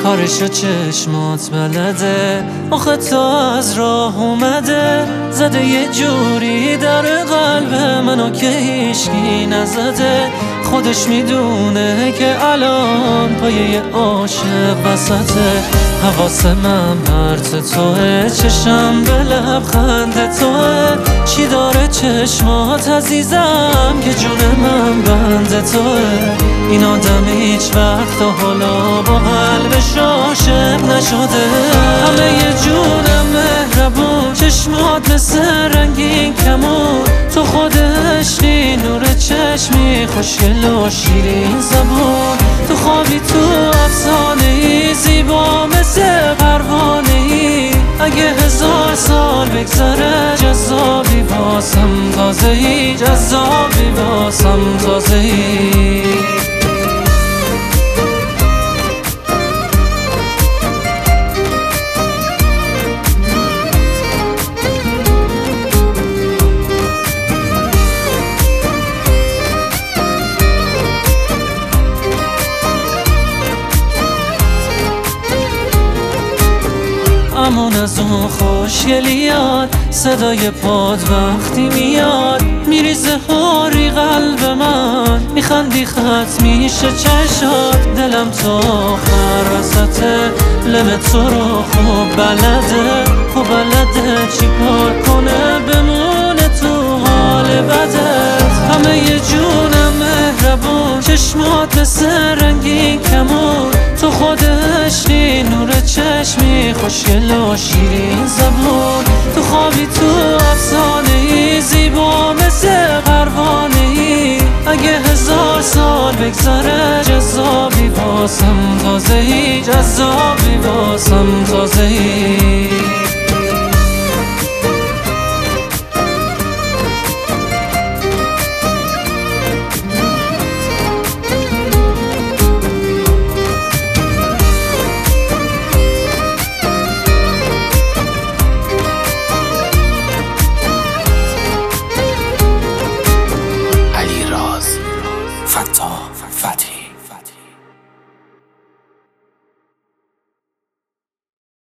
کارشو چشمات بلده، آخه تا از راه اومده زده یه جوری در قلب منو که هیچکی نزده. خودش میدونه که الان پایه یه عاشق وسطه. حواس من پرت توه، چشم به لبخند توه. چی داره چشمات عزیزم که جون من بند توه. این آدم هیچ وقت تا حالا با قلبش عاشق نشده. همه یه جونم مهربون، چشمات مثل رنگین کمون. تو خودش نور چشمی، خوشگل و شیرین زبون. تو خوابی تو افسانه‌ای، زیبا مثل پروانه‌ای. اگه 1000 سال بگذره جذابی واسم تازه‌ای، جذابی واسم تازه‌ای. همون از اون خوشگلیات، صدای پاد وقتی میاد میریزه هاری قلب من. میخندی خط میشه چشات، دلم تا آخر وسطه. لب تو رو خوب بلده، خوب بلده چی کار کنه بمونه تو حال بدت. همه یه جونم مهربون، چشمات مثل رنگین کمون. تو خودش نور چشمی، خوشگل و شیرین زبون. تو خوابی تو افسانه‌ای، زیبا مثل پروانه‌ای. اگه 1000 سال بگذره جذابی واسم تازه‌ای، جذابی واسم تازه‌ای.